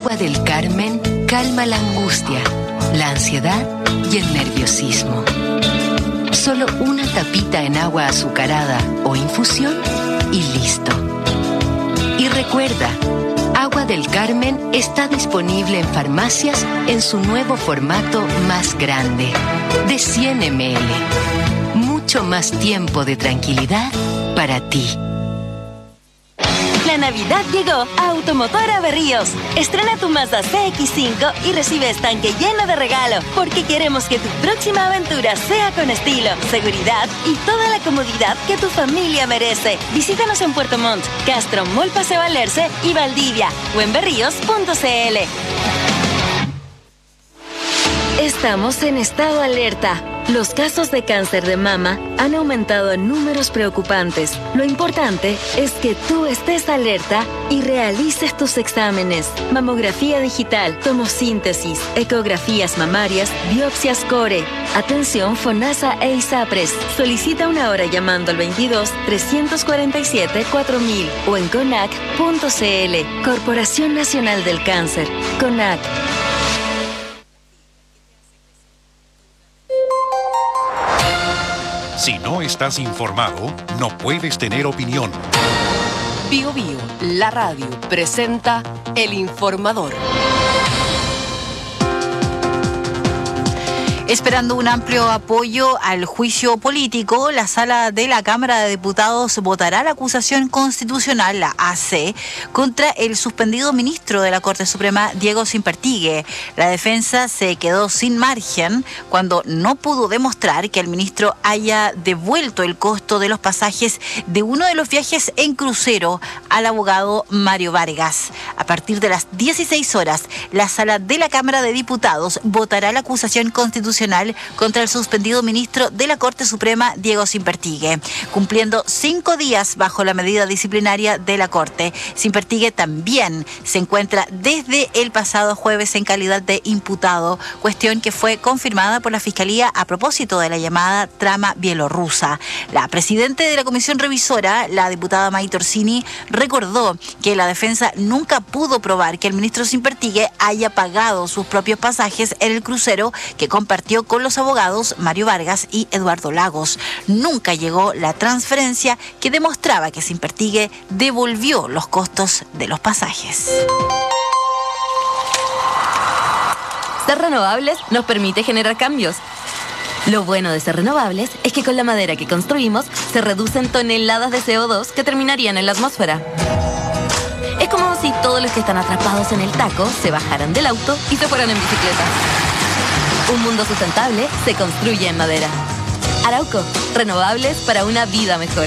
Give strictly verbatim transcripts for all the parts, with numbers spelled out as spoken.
Agua del Carmen calma la angustia, la ansiedad y el nerviosismo. Solo una tapita en agua azucarada o infusión y listo. Y recuerda, Agua del Carmen está disponible en farmacias en su nuevo formato más grande, de cien mililitros. Mucho más tiempo de tranquilidad para ti. La Navidad llegó a Automotora Berríos. Estrena tu Mazda C X cinco y recibe estanque lleno de regalo, porque queremos que tu próxima aventura sea con estilo, seguridad y toda la comodidad que tu familia merece. Visítanos en Puerto Montt, Castro, Mall Paseo Alerce y Valdivia, o en berríos punto c l. Estamos en estado alerta. Los casos de cáncer de mama han aumentado en números preocupantes. Lo importante es que tú estés alerta y realices tus exámenes. Mamografía digital, tomosíntesis, ecografías mamarias, biopsias core. Atención FONASA e ISAPRES. Solicita una hora llamando al veintidós, trescientos cuarenta y siete, cuatro mil o en conac punto c l. Corporación Nacional del Cáncer. CONAC. Si no estás informado, no puedes tener opinión. Bio Bio, la radio, presenta El Informador. Esperando un amplio apoyo al juicio político, la sala de la Cámara de Diputados votará la acusación constitucional, la A C, contra el suspendido ministro de la Corte Suprema, Diego Sínpertigue. La defensa se quedó sin margen cuando no pudo demostrar que el ministro haya devuelto el costo de los pasajes de uno de los viajes en crucero al abogado Mario Vargas. A partir de las dieciséis horas, la sala de la Cámara de Diputados votará la acusación constitucional contra el suspendido ministro de la Corte Suprema, Diego Sínpertigue, cumpliendo cinco días bajo la medida disciplinaria de la Corte. Sínpertigue también se encuentra desde el pasado jueves en calidad de imputado, cuestión que fue confirmada por la Fiscalía a propósito de la llamada trama bielorrusa. La presidenta de la Comisión Revisora, la diputada May Torsini, recordó que la defensa nunca pudo probar que el ministro Sínpertigue haya pagado sus propios pasajes en el crucero que compartió con los abogados Mario Vargas y Eduardo Lagos. Nunca llegó la transferencia que demostraba que Sínpertigue devolvió los costos de los pasajes. Ser renovables nos permite generar cambios. Lo bueno de ser renovables es que con la madera que construimos se reducen toneladas de C O dos que terminarían en la atmósfera. Es como si todos los que están atrapados en el taco se bajaran del auto y se fueran en bicicleta. Un mundo sustentable se construye en madera. Arauco, renovables para una vida mejor.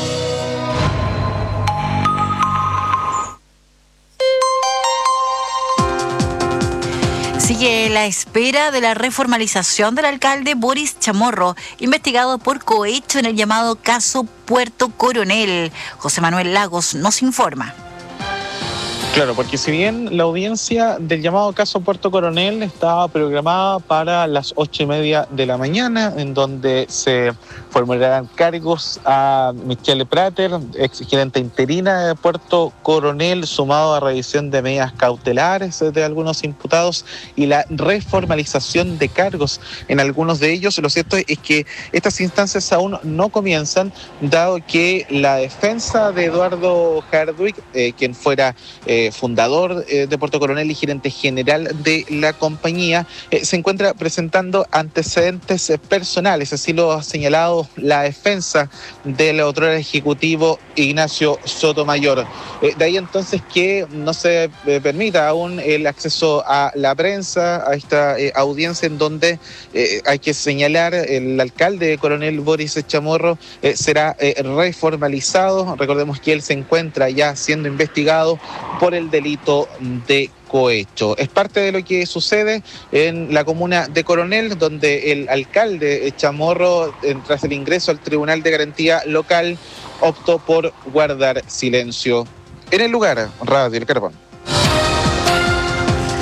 Sigue la espera de la reformalización del alcalde Boris Chamorro, investigado por cohecho en el llamado caso Puerto Coronel. José Manuel Lagos nos informa. Claro, porque si bien la audiencia del llamado caso Puerto Coronel estaba programada para las ocho y media de la mañana, en donde se formularán cargos a Michelle Prater, ex gerente interina de Puerto Coronel, sumado a revisión de medidas cautelares de algunos imputados y la reformalización de cargos en algunos de ellos. Lo cierto es que estas instancias aún no comienzan, dado que la defensa de Eduardo Hardwick, eh, quien fuera eh, fundador eh, de Puerto Coronel y gerente general de la compañía, eh, se encuentra presentando antecedentes eh, personales, así lo ha señalado la defensa del otro ejecutivo Ignacio Sotomayor. Eh, de ahí entonces que no se eh, permita aún el acceso a la prensa, a esta eh, audiencia en donde eh, hay que señalar el alcalde Coronel Boris Chamorro eh, será eh, reformalizado. Recordemos que él se encuentra ya siendo investigado por el delito de cohecho. Es parte de lo que sucede en la comuna de Coronel, donde el alcalde Chamorro, tras el ingreso al Tribunal de Garantía Local, optó por guardar silencio. En el lugar, Radio El Carbón.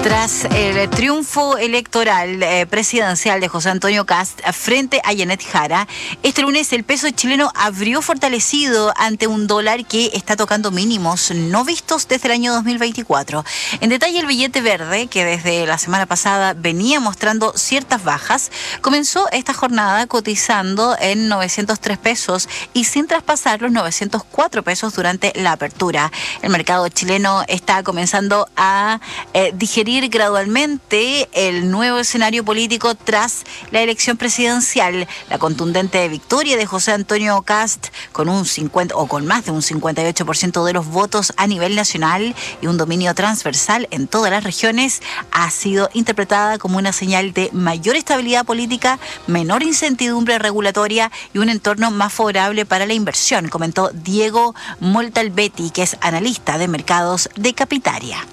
Tras el triunfo electoral eh, presidencial de José Antonio Kast frente a Janet Jara, este lunes el peso chileno abrió fortalecido ante un dólar que está tocando mínimos no vistos desde el año dos mil veinticuatro. En detalle, el billete verde, que desde la semana pasada venía mostrando ciertas bajas, comenzó esta jornada cotizando en novecientos tres pesos y sin traspasar los novecientos cuatro pesos durante la apertura. El mercado chileno está comenzando a eh, digerir gradualmente el nuevo escenario político tras la elección presidencial. La contundente victoria de José Antonio Kast con un cincuenta o con más de un cincuenta y ocho por ciento de los votos a nivel nacional y un dominio transversal en todas las regiones ha sido interpretada como una señal de mayor estabilidad política, menor incertidumbre regulatoria y un entorno más favorable para la inversión, comentó Diego Moltalbetti, que es analista de mercados de Capitaria.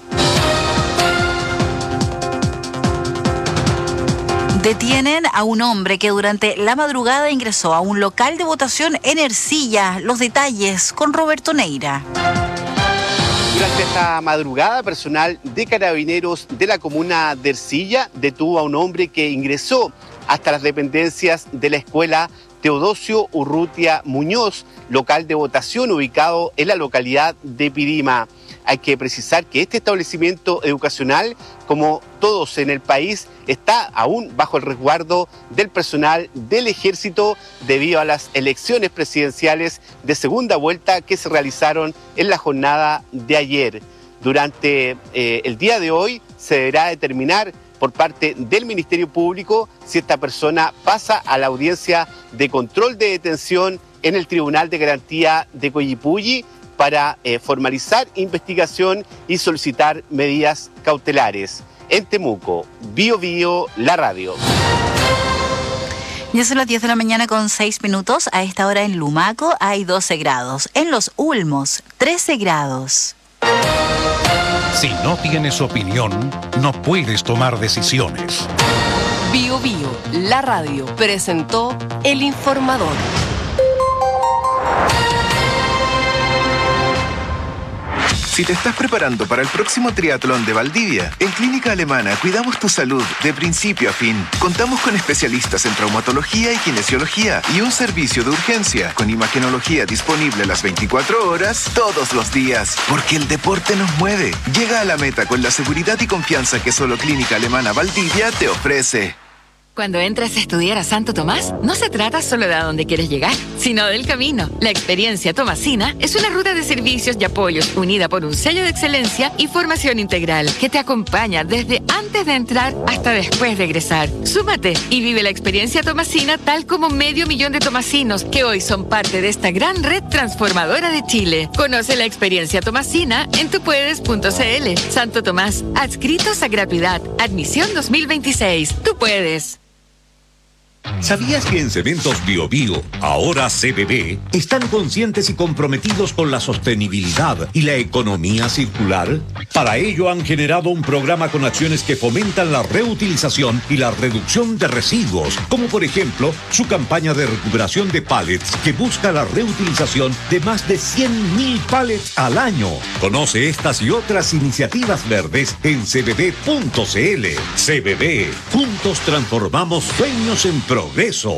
Detienen a un hombre que durante la madrugada ingresó a un local de votación en Ercilla. Los detalles con Roberto Neira. Durante esta madrugada, personal de Carabineros de la comuna de Ercilla detuvo a un hombre que ingresó hasta las dependencias de la escuela Teodosio Urrutia Muñoz, local de votación ubicado en la localidad de Pidima. Hay que precisar que este establecimiento educacional, como todos en el país, está aún bajo el resguardo del personal del Ejército debido a las elecciones presidenciales de segunda vuelta que se realizaron en la jornada de ayer. Durante eh, el día de hoy se deberá determinar por parte del Ministerio Público si esta persona pasa a la audiencia de control de detención en el Tribunal de Garantía de Coyipulli para eh, formalizar investigación y solicitar medidas cautelares. En Temuco, Bio Bio, la radio. Ya son las diez de la mañana con seis minutos. A esta hora en Lumaco hay doce grados. En Los Ulmos, trece grados. Si no tienes opinión, no puedes tomar decisiones. Bio Bio, la radio, presentó El Informador. Si te estás preparando para el próximo triatlón de Valdivia, en Clínica Alemana cuidamos tu salud de principio a fin. Contamos con especialistas en traumatología y kinesiología y un servicio de urgencia con imagenología disponible las veinticuatro horas, todos los días. Porque el deporte nos mueve. Llega a la meta con la seguridad y confianza que solo Clínica Alemana Valdivia te ofrece. Cuando entras a estudiar a Santo Tomás, no se trata solo de a dónde quieres llegar, sino del camino. La experiencia tomasina es una ruta de servicios y apoyos unida por un sello de excelencia y formación integral que te acompaña desde antes de entrar hasta después de egresar. Súmate y vive la experiencia tomasina tal como medio millón de tomasinos que hoy son parte de esta gran red transformadora de Chile. Conoce la experiencia tomasina en tupuedes punto cl. Santo Tomás, adscritos a gratuidad. Admisión dos mil veintiséis. Tú puedes. ¿Sabías que en Cementos Bio Bio, ahora C B B, están conscientes y comprometidos con la sostenibilidad y la economía circular? Para ello han generado un programa con acciones que fomentan la reutilización y la reducción de residuos, como por ejemplo su campaña de recuperación de pallets que busca la reutilización de más de cien mil pallets al año. Conoce estas y otras iniciativas verdes en c b b punto c l. C B B, juntos transformamos sueños en progreso.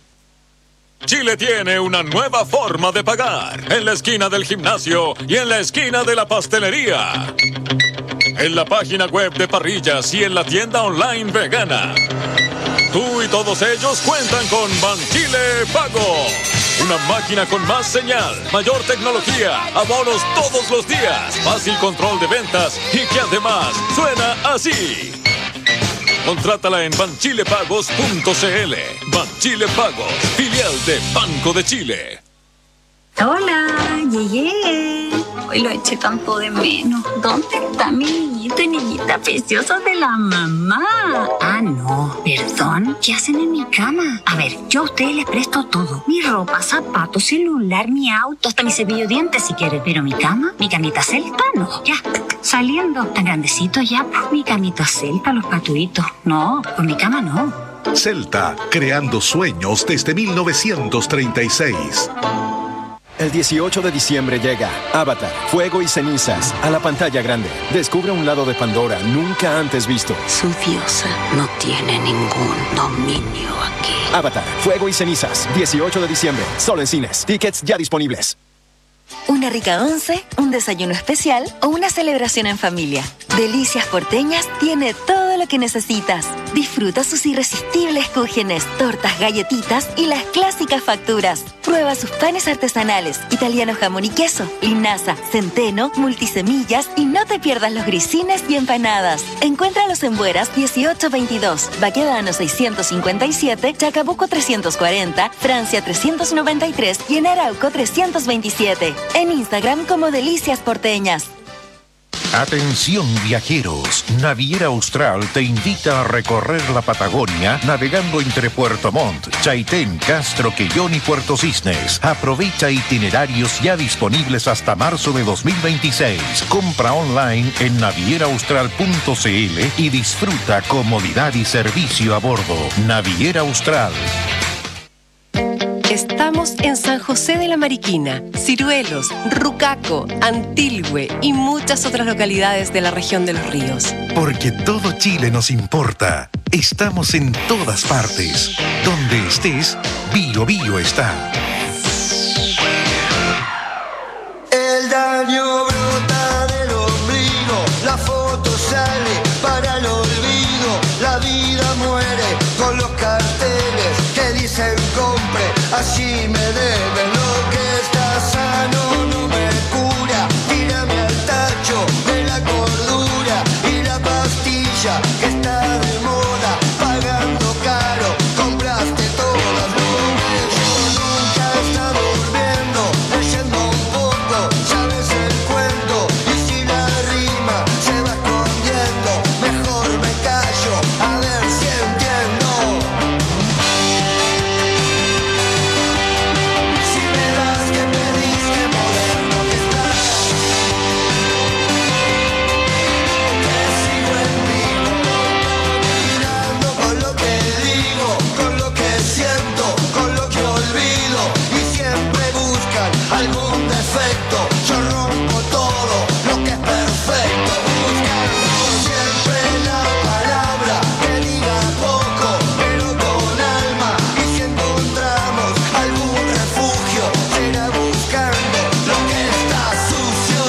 Chile tiene una nueva forma de pagar. En la esquina del gimnasio y en la esquina de la pastelería. En la página web de Parrillas y en la tienda online vegana. Tú y todos ellos cuentan con Banchile Pago. Una máquina con más señal, mayor tecnología, abonos todos los días, fácil control de ventas y que además suena así. Contrátala en banchilepagos punto cl. Banchile Pagos, filial de Banco de Chile. Hola, llegué. Hoy lo eché tanto de menos. ¿Dónde está mi niñito y niñita preciosa de la mamá? Ah, no, perdón. ¿Qué hacen en mi cama? A ver, yo a ustedes les presto todo. Mi ropa, zapatos, celular, mi auto, hasta mi cepillo de dientes si quieren. Pero mi cama, mi camita celta, no. Ya, saliendo. Tan grandecito ya, pues mi camita celta, los patuitos. No, con mi cama no. Celta, creando sueños desde mil novecientos treinta y seis. El dieciocho de diciembre llega Avatar, Fuego y Cenizas a la pantalla grande. Descubre un lado de Pandora nunca antes visto. Su diosa no tiene ningún dominio aquí. Avatar, Fuego y Cenizas, dieciocho de diciembre, solo en cines. Tickets ya disponibles. Una rica once, un desayuno especial o una celebración en familia. Delicias Porteñas tiene todo lo que necesitas. Disfruta sus irresistibles cúgenes, tortas, galletitas y las clásicas facturas. Prueba sus panes artesanales, italiano jamón y queso, linaza, centeno, multisemillas y no te pierdas los grisines y empanadas. Encuéntralos en Bueras dieciocho veintidós, Baquedano seiscientos cincuenta y siete, Chacabuco trescientos cuarenta, Francia trescientos noventa y tres y en Arauco trescientos veintisiete. En Instagram como Delicias Porteñas. Atención viajeros, Naviera Austral te invita a recorrer la Patagonia navegando entre Puerto Montt, Chaitén, Castro, Quellón y Puerto Cisnes. Aprovecha itinerarios ya disponibles hasta marzo de dos mil veintiséis. Compra online en naviera austral punto c l y disfruta comodidad y servicio a bordo. Naviera Austral. Estamos en San José de la Mariquina, Ciruelos, Rucaco, Antilhue y muchas otras localidades de la región de los ríos. Porque todo Chile nos importa. Estamos en todas partes. Donde estés, Bio Bio está. El daño brota del ombligo, la foto sale para el olvido, la vida muere con los carteles que dicen compre, así me deben, lo que está sano no me cura, tírame al tacho de la cordura y la pastilla que está de moda, pagando caro, compraste todas, lo bello nunca está durmiendo, leyendo un poco, sabes el cuento, y si la rima se va escondiendo, mejor me callo, a ver si entiendo. Si me das que pedís, que moderno que estás, que sigo en vivo, mirando con lo que digo, con lo que siento, con lo que olvido, y siempre buscan algún defecto, yo rompo todo lo que es perfecto, buscando siempre la palabra que diga poco, pero con alma, y si encontramos algún refugio, será buscando lo que está sucio.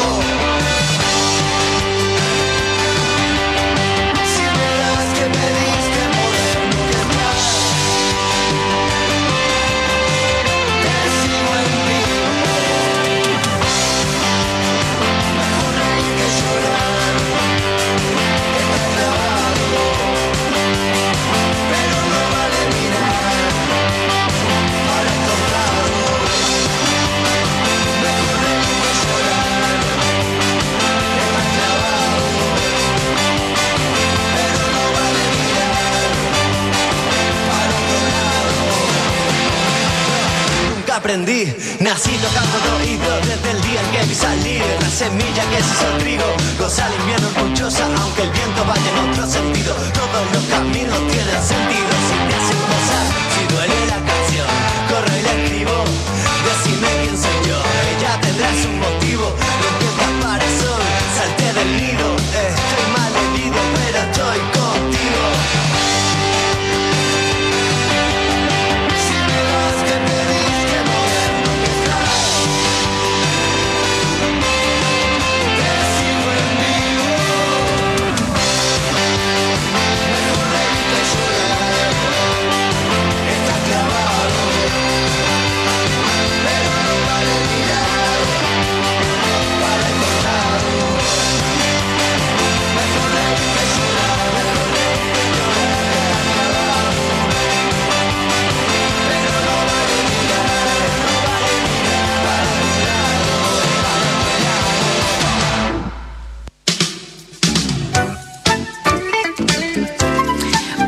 Si me das que pedís, que moderno que estás, que sigo en vivo, mejor reír que llorar, está clavado, pero no vale mirar para estos lados, mejor reír que llorar, está clavado, pero no vale mirar para otro lado. Nunca aprendí, nací tocando de oído desde el día en que vi salir la semilla que se hizo trigo, goza el invierno orgullosa aunque el viento vaya en otro sentido, todos los caminos tienen sentido si te hacen gozar, si duele la canción, corro y la escribo, decime quién soy yo, ella tendrás un motivo, no entiendas para eso, salté del nido, estoy mal herido pero estoy contigo. Si me das que pedís, que moderno que estás, que sigo en vivo,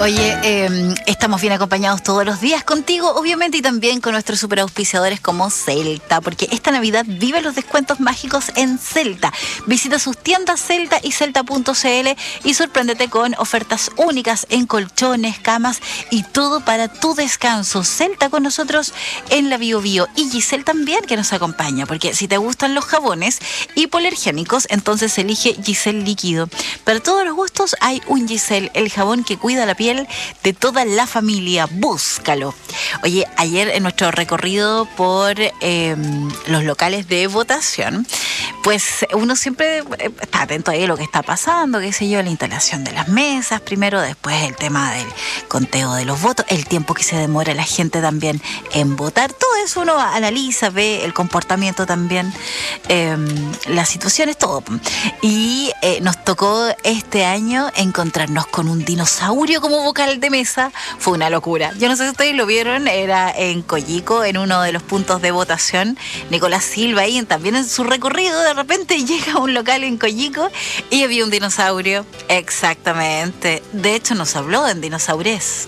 Oye, eh, estamos bien acompañados todos los días contigo, obviamente, y también con nuestros superauspiciadores como Celta, porque esta Navidad vive los descuentos mágicos en Celta. Visita sus tiendas Celta y celta punto c l y sorpréndete con ofertas únicas en colchones, camas y todo para tu descanso. Celta con nosotros en la Bio Bio, y Giselle también, que nos acompaña, porque si te gustan los jabones hipoalergénicos, entonces elige Giselle Líquido. Para todos los gustos hay un Giselle, el jabón que cuida la piel de toda la familia. Búscalo. Oye, ayer en nuestro recorrido por eh, los locales de votación, pues uno siempre está atento a lo que está pasando, qué sé yo, la instalación de las mesas primero, después el tema del conteo de los votos, el tiempo que se demora la gente también en votar. Todo eso uno analiza, ve el comportamiento también, eh, las situaciones, todo. Y eh, nos tocó este año encontrarnos con un dinosaurio como vocal de mesa. Fue una locura. Yo no sé si ustedes lo vieron, era en Coyico, en uno de los puntos de votación. Nicolás Silva ahí también en su recorrido, de repente llega a un local en Coyico y había un dinosaurio. Exactamente. De hecho nos habló en dinosaures.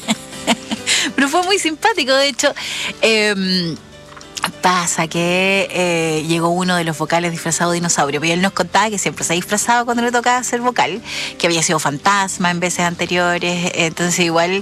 Pero fue muy simpático, de hecho. Eh, Pasa que eh, llegó uno de los vocales disfrazado de dinosaurio, y él nos contaba que siempre se ha disfrazado cuando le tocaba ser vocal, que había sido fantasma en veces anteriores, entonces igual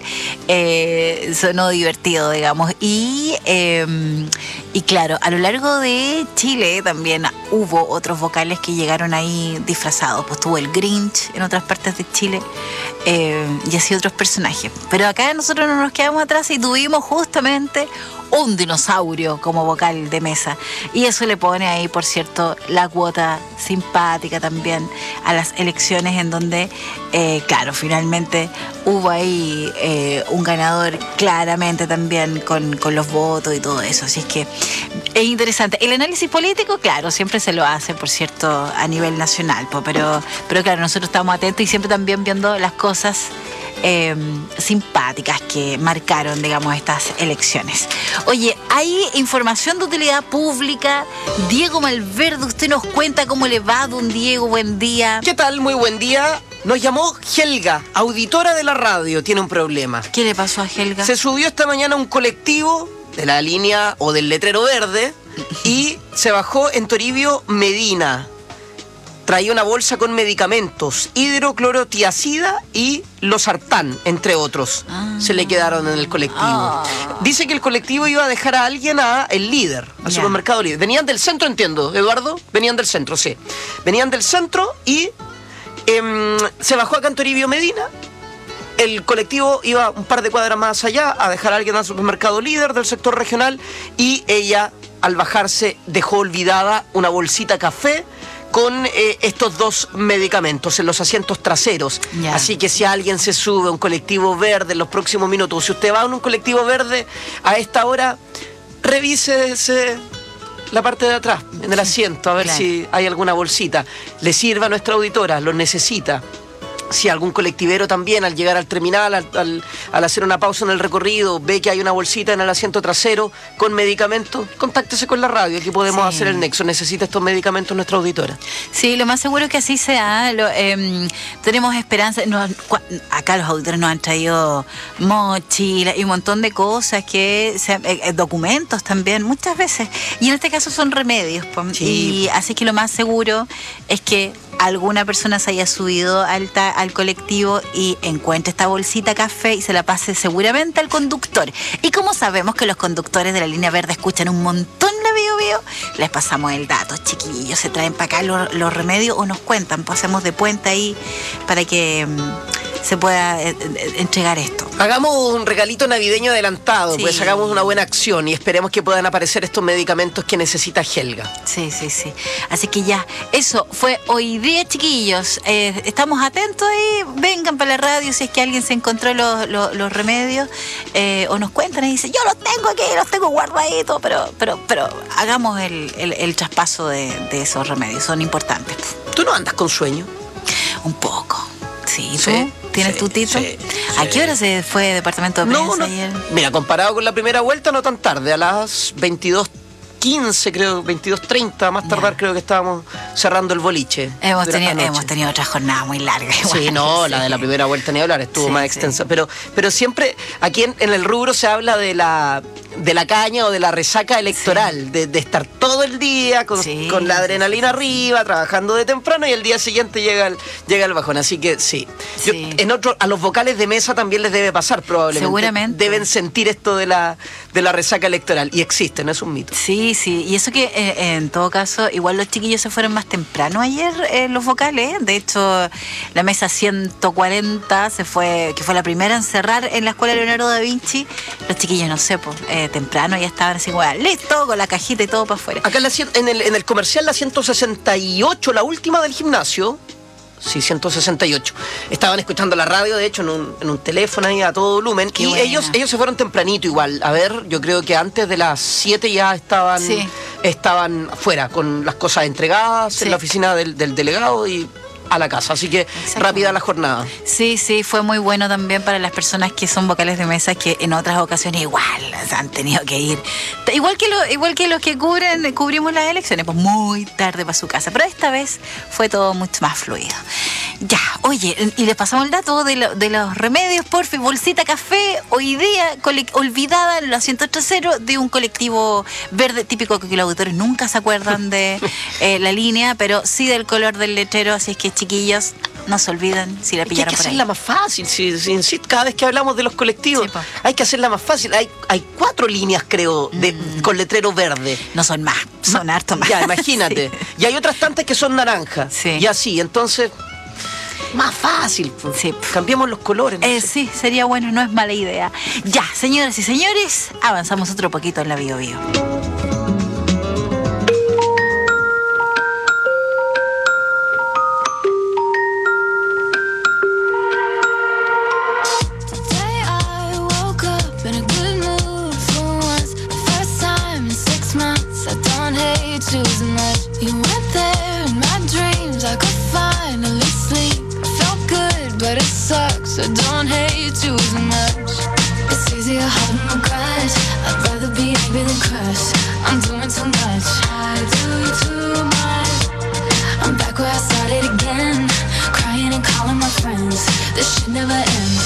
eh, sonó divertido, digamos. Y, eh, y claro, a lo largo de Chile también hubo otros vocales que llegaron ahí disfrazados, pues tuvo el Grinch en otras partes de Chile, eh, y así otros personajes. Pero acá nosotros no nos quedamos atrás y tuvimos justamente un dinosaurio como vocal de mesa, y eso le pone ahí, por cierto, la cuota simpática también a las elecciones, en donde eh, claro, finalmente hubo ahí eh, un ganador claramente también con, con los votos y todo eso, así es que es interesante. El análisis político, claro, siempre se lo hace, por cierto, a nivel nacional, pero, pero claro, nosotros estamos atentos y siempre también viendo las cosas Eh, simpáticas que marcaron, digamos, estas elecciones. Oye, hay información de utilidad pública. Diego Malverde, usted nos cuenta cómo le va. Don Diego, buen día. ¿Qué tal? Muy buen día. Nos llamó Helga, auditora de la radio. Tiene un problema. ¿Qué le pasó a Helga? Se subió esta mañana a un colectivo de la línea o del letrero verde y se bajó en Toribio Medina. Traía una bolsa con medicamentos, hidroclorotiazida y losartán, entre otros. Ah. Se le quedaron en el colectivo. Ah. Dice que el colectivo iba a dejar a alguien a el líder, al yeah. supermercado líder. Venían del centro, entiendo, Eduardo. Venían del centro, sí. Venían del centro y eh, se bajó acá en Toribio Medina. El colectivo iba un par de cuadras más allá a dejar a alguien al supermercado líder del sector regional, y ella, al bajarse, dejó olvidada una bolsita café con eh, estos dos medicamentos en los asientos traseros. Yeah. Así que si alguien se sube a un colectivo verde en los próximos minutos, si usted va en un colectivo verde a esta hora, revísese la parte de atrás, en el asiento, a ver claro. si hay alguna bolsita. Le sirva a nuestra auditora, lo necesita. Si algún colectivero también, al llegar al terminal, al, al, al hacer una pausa en el recorrido, ve que hay una bolsita en el asiento trasero con medicamentos, contáctese con la radio, aquí podemos sí. hacer el nexo. Necesita estos medicamentos nuestra auditora. Sí, lo más seguro es que así sea. Lo, eh, tenemos esperanza. Nos, acá los auditores nos han traído mochilas y un montón de cosas, que se, eh, documentos también, muchas veces. Y en este caso son remedios. Sí. Y así que lo más seguro es que alguna persona se haya subido al, ta, al colectivo y encuentre esta bolsita café y se la pase seguramente al conductor. Y como sabemos que los conductores de la línea verde escuchan un montón la Bio Bio, les pasamos el dato, chiquillos. Se traen para acá los, los remedios o nos cuentan, pasemos de puente ahí para que um, se pueda eh, entregar esto. Hagamos un regalito navideño adelantado, sí. pues hagamos una buena acción y esperemos que puedan aparecer estos medicamentos que necesita Helga. Sí, sí, sí. Así que ya, eso fue hoy día, chiquillos. Eh, estamos atentos y vengan para la radio si es que alguien se encontró los, los, los remedios, eh, o nos cuentan y dicen, yo los tengo aquí, los tengo guardaditos, pero, pero, pero hagamos el, el, el traspaso de, de esos remedios, son importantes. ¿Tú no andas con sueño? Un poco. Sí, ¿tú? Sí. ¿Tienes sí, tu título? Sí, ¿A sí. qué hora se fue departamento de prensa no, no. ayer? Mira, comparado con la primera vuelta, no tan tarde, a las veintidós quince, creo, veintidós treinta, más tardar creo que estábamos cerrando el boliche. Hemos tenido, hemos tenido otra jornada muy larga. Igual, sí, no, sí. La de la primera vuelta ni hablar, estuvo Sí, más sí. extensa. Pero, pero siempre aquí en, en el rubro se habla de la de la caña o de la resaca electoral, sí. de, de estar todo el día con, Sí, con la sí, adrenalina sí, arriba, trabajando de temprano y el día siguiente llega el, llega el bajón. Así que sí. Yo, Sí. en otro, a los vocales de mesa también les debe pasar probablemente. Seguramente. Deben sentir esto de la, de la resaca electoral. Y existe, no es un mito. Sí, sí, y eso que eh, en todo caso, igual los chiquillos se fueron más temprano ayer, eh, los vocales. De hecho, la mesa ciento cuarenta se fue, que fue la primera en cerrar en la Escuela Leonardo da Vinci. Los chiquillos, no sé, pues, eh, temprano ya estaban así, como, listo, con la cajita y todo para afuera. Acá en, la, cien- en, el, en el comercial, la ciento sesenta y ocho, la última del gimnasio. Sí, ciento sesenta y ocho. Estaban escuchando la radio, de hecho, en un, en un teléfono ahí a todo volumen. Qué y buena. ellos ellos se fueron tempranito igual. A ver, yo creo que antes de las siete ya estaban, Sí. estaban fuera con las cosas entregadas Sí. en la oficina del, del delegado y a la casa. Así que Exacto. rápida la jornada. Sí, sí, fue muy bueno también para las personas que son vocales de mesa, que en otras ocasiones igual o sea, han tenido que ir. Igual que, lo, igual que los que cubren, cubrimos las elecciones, pues muy tarde para su casa. Pero esta vez fue todo mucho más fluido. Ya, oye, y les pasamos el dato de, lo- de los remedios, porfi, bolsita café, hoy día cole- olvidada en la ciento ocho cero de un colectivo verde, típico que los auditores nunca se acuerdan de eh, la línea, pero sí del color del letrero, así es que chiquillos, no se olviden si la Es que hay pillaron que por ahí. hacerla más fácil, si, si, insisto, cada vez que hablamos de los colectivos, Sí, po. hay que hacerla más fácil. Hay, hay cuatro líneas, creo, de, con letrero verde. No son más, son harto más. Ya, imagínate. Sí. Y hay otras tantas que son naranjas. Sí. Y así, entonces, más fácil. po. Sí. Cambiemos los colores. no Eh, sé. sí, sería bueno, no es mala idea. Ya, señoras y señores, avanzamos otro poquito en la Bio Bio. Today I woke up in a good mood for once. The first time in six months. I don't hate choosing much. You weren't there in my dreams. I could finally sleep. It felt good, but it sucks. I don't hate choosing much. It's easier holding my grudge. I'd rather be angry than crush. I'm doing too much. I do too much. I'm back where I started again. Crying and calling my friends. This should never end.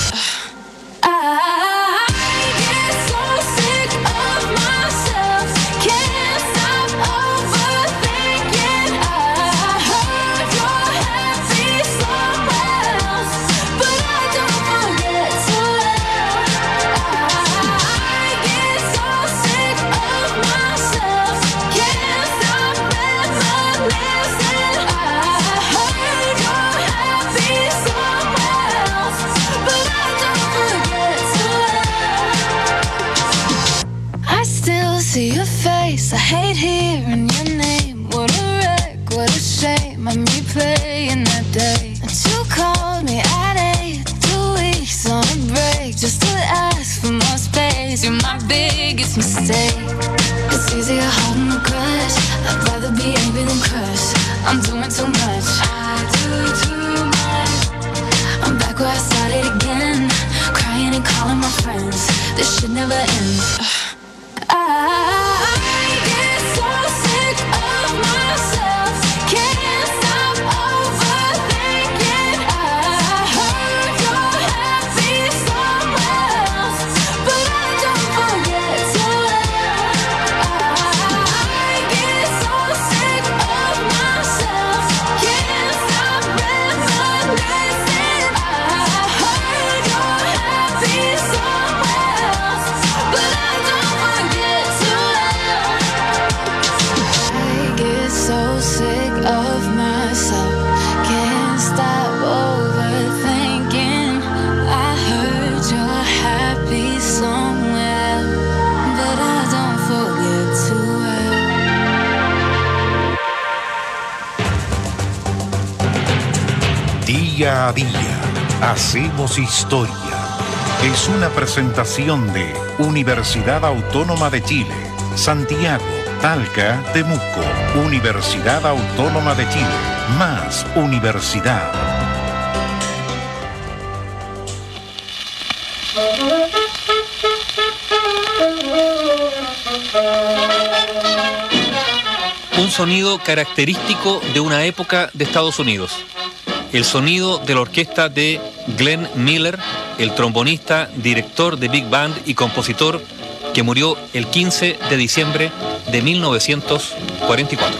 I get so sick of myself. Can't stop overthinking. I heard you're happy somewhere else, but I don't forget to laugh. I get so sick of myself. Can't stop reminiscing. I heard you're happy somewhere else, but I don't forget to laugh. I still see your face. I hate hearing your name. What a wreck, what a shame. I'm replaying that day that you called me at eight. Two weeks on a break just to ask for more space. You're my biggest mistake. It's easier holding a grudge. I'd rather be angry than crush. I'm doing too much. I do too much. I'm back where I started again. Crying and calling my friends. This should never end. I get so sick of myself. Can't stop overthinking. I heard you're happy somewhere else, but I don't forget to laugh. I get so sick of myself. Can't stop reminiscing. I heard you're happy somewhere else, but I don't forget to laugh. I get so sick of myself. Can't stop overthinking. I heard you're happy somewhere, but I don't forget to laugh. Día a día hacemos historia. Es una presentación de Universidad Autónoma de Chile, Santiago, Talca, Temuco. Universidad Autónoma de Chile, más universidad. Thank you. sonido característico de una época de Estados Unidos. El sonido de la orquesta de Glenn Miller, el trombonista, director de Big Band y compositor que murió el quince de diciembre de mil novecientos cuarenta y cuatro.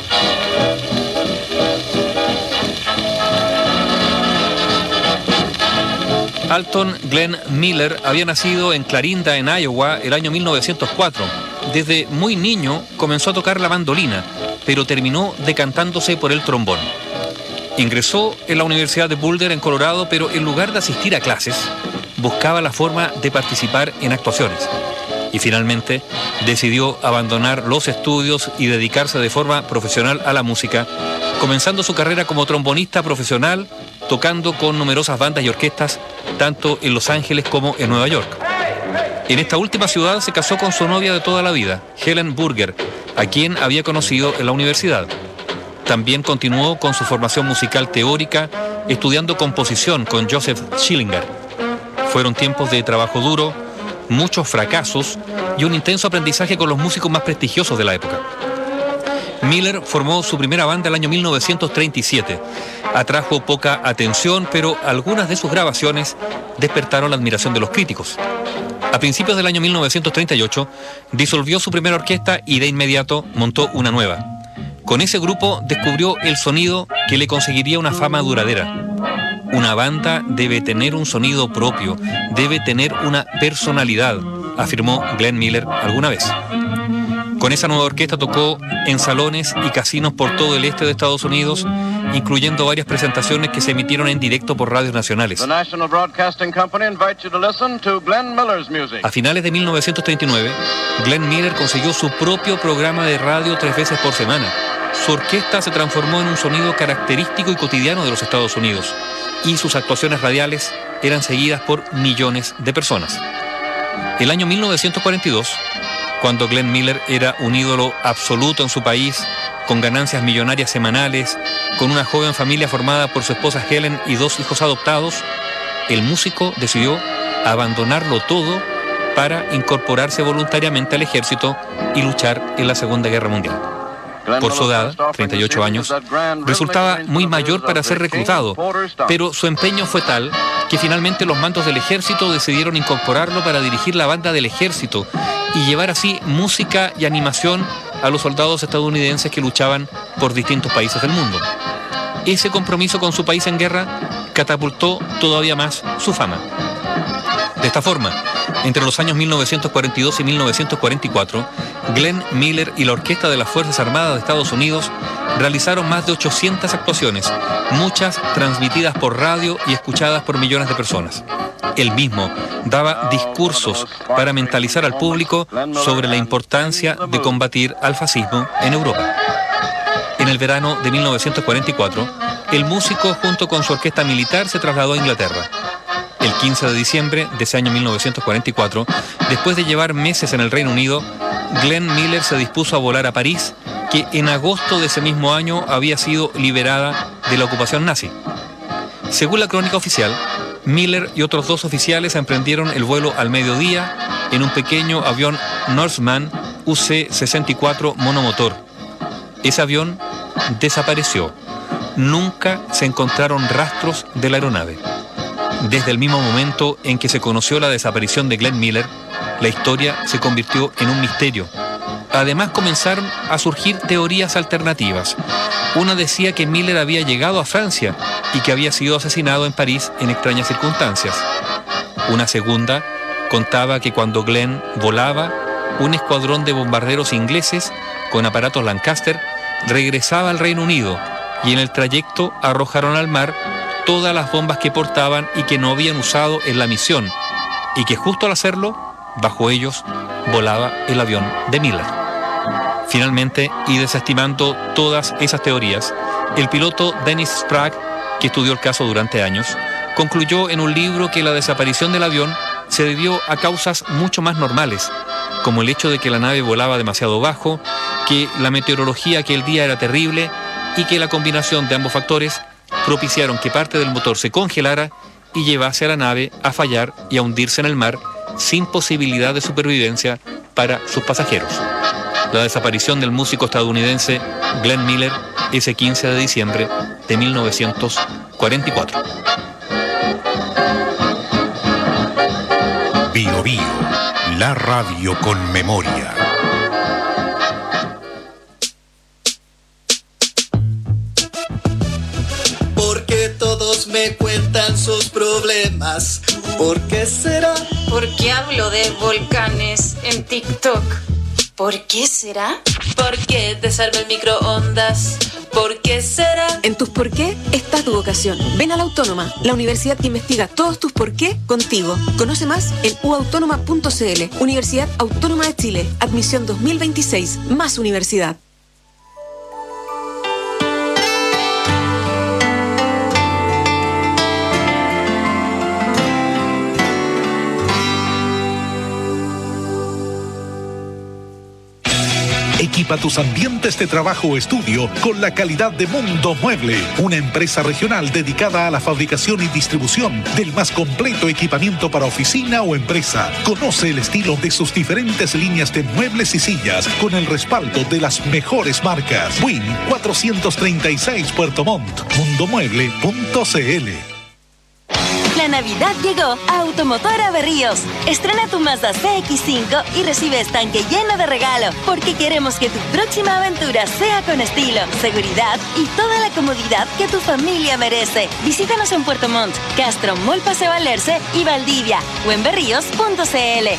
Alton Glenn Miller había nacido en Clarinda, en Iowa, el año mil novecientos cuatro. Desde muy niño comenzó a tocar la mandolina, pero terminó decantándose por el trombón. Ingresó en la Universidad de Boulder, en Colorado, pero en lugar de asistir a clases, buscaba la forma de participar en actuaciones. Y finalmente decidió abandonar los estudios y dedicarse de forma profesional a la música, comenzando su carrera como trombonista profesional, tocando con numerosas bandas y orquestas, tanto en Los Ángeles como en Nueva York. En esta última ciudad se casó con su novia de toda la vida, Helen Burger, a quien había conocido en la universidad. También continuó con su formación musical teórica, estudiando composición con Joseph Schillinger. Fueron tiempos de trabajo duro, muchos fracasos y un intenso aprendizaje con los músicos más prestigiosos de la época. Miller formó su primera banda el año mil novecientos treinta y siete. Atrajo poca atención, pero algunas de sus grabaciones despertaron la admiración de los críticos. A principios del año mil novecientos treinta y ocho, disolvió su primera orquesta y de inmediato montó una nueva. Con ese grupo descubrió el sonido que le conseguiría una fama duradera. Una banda debe tener un sonido propio, debe tener una personalidad, afirmó Glenn Miller alguna vez. Con esa nueva orquesta tocó en salones y casinos por todo el este de Estados Unidos, incluyendo varias presentaciones que se emitieron en directo por radios nacionales. A finales de mil novecientos treinta y nueve, Glenn Miller consiguió su propio programa de radio tres veces por semana. Su orquesta se transformó en un sonido característico y cotidiano de los Estados Unidos, y sus actuaciones radiales eran seguidas por millones de personas. El año mil novecientos cuarenta y dos, cuando Glenn Miller era un ídolo absoluto en su país, con ganancias millonarias semanales, con una joven familia formada por su esposa Helen y dos hijos adoptados, el músico decidió abandonarlo todo para incorporarse voluntariamente al ejército y luchar en la Segunda Guerra Mundial. Por su edad, treinta y ocho años, resultaba muy mayor para ser reclutado, pero su empeño fue tal que finalmente los mandos del ejército decidieron incorporarlo para dirigir la banda del ejército y llevar así música y animación a los soldados estadounidenses que luchaban por distintos países del mundo. Ese compromiso con su país en guerra catapultó todavía más su fama. De esta forma, entre los años mil novecientos cuarenta y dos y mil novecientos cuarenta y cuatro, Glenn Miller y la Orquesta de las Fuerzas Armadas de Estados Unidos realizaron más de ochocientas actuaciones, muchas transmitidas por radio y escuchadas por millones de personas. Él mismo daba discursos para mentalizar al público sobre la importancia de combatir al fascismo en Europa. En el verano de mil novecientos cuarenta y cuatro, el músico junto con su orquesta militar se trasladó a Inglaterra. El quince de diciembre de ese año mil novecientos cuarenta y cuatro, después de llevar meses en el Reino Unido, Glenn Miller se dispuso a volar a París, que en agosto de ese mismo año había sido liberada de la ocupación nazi. Según la crónica oficial, Miller y otros dos oficiales emprendieron el vuelo al mediodía en un pequeño avión Norseman U C sesenta y cuatro monomotor. Ese avión desapareció. Nunca se encontraron rastros de la aeronave. Desde el mismo momento en que se conoció la desaparición de Glenn Miller, la historia se convirtió en un misterio. Además comenzaron a surgir teorías alternativas. Una decía que Miller había llegado a Francia y que había sido asesinado en París en extrañas circunstancias. Una segunda contaba que cuando Glenn volaba, un escuadrón de bombarderos ingleses con aparatos Lancaster regresaba al Reino Unido y en el trayecto arrojaron al mar todas las bombas que portaban y que no habían usado en la misión, y que justo al hacerlo, bajo ellos volaba el avión de Miller. Finalmente, y desestimando todas esas teorías, el piloto Dennis Sprague, que estudió el caso durante años, concluyó en un libro que la desaparición del avión se debió a causas mucho más normales, como el hecho de que la nave volaba demasiado bajo, que la meteorología aquel día era terrible y que la combinación de ambos factores propiciaron que parte del motor se congelara y llevase a la nave a fallar y a hundirse en el mar sin posibilidad de supervivencia para sus pasajeros. la desaparición del músico estadounidense Glenn Miller ese quince de diciembre de mil novecientos cuarenta y cuatro. Bio Bio, la radio con memoria. Porque todos me cuentan sus problemas. ¿Por qué será? Porque hablo de volcanes en TikTok. ¿Por qué será? ¿Por qué te salva el microondas? ¿Por qué será? En tus por qué está tu vocación. Ven a la Autónoma, la universidad que investiga todos tus por qué contigo. Conoce más en u autónoma punto c l. Universidad Autónoma de Chile. Admisión dos mil veintiséis. Más universidad. Equipa tus ambientes de trabajo o estudio con la calidad de Mundo Mueble, una empresa regional dedicada a la fabricación y distribución del más completo equipamiento para oficina o empresa. Conoce el estilo de sus diferentes líneas de muebles y sillas con el respaldo de las mejores marcas. Win cuatrocientos treinta y seis Puerto Montt, mundo mueble punto c l. La Navidad llegó a Automotora Berríos. Estrena tu Mazda C X cinco y recibe estanque lleno de regalo, porque queremos que tu próxima aventura sea con estilo, seguridad y toda la comodidad que tu familia merece. Visítanos en Puerto Montt, Castro, Mall Paseo Valerce y Valdivia, o en berríos punto c l.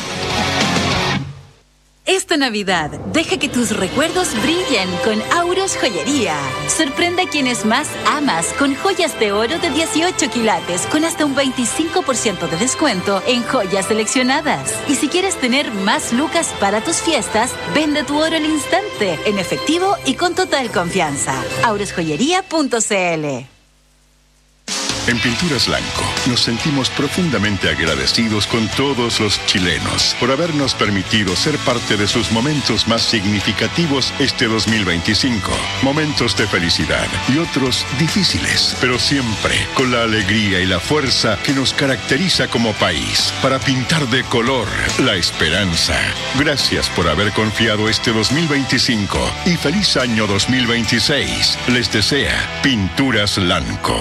Esta Navidad, deja que tus recuerdos brillen con Auros Joyería. Sorprende a quienes más amas con joyas de oro de dieciocho quilates con hasta un veinticinco por ciento de descuento en joyas seleccionadas. Y si quieres tener más lucas para tus fiestas, vende tu oro al instante, en efectivo y con total confianza. auros joyería punto c l. En Pinturas Lanco nos sentimos profundamente agradecidos con todos los chilenos por habernos permitido ser parte de sus momentos más significativos este dos mil veinticinco. Momentos de felicidad y otros difíciles, pero siempre con la alegría y la fuerza que nos caracteriza como país para pintar de color la esperanza. Gracias por haber confiado este dos mil veinticinco y feliz año dos mil veintiséis. Les desea Pinturas Lanco.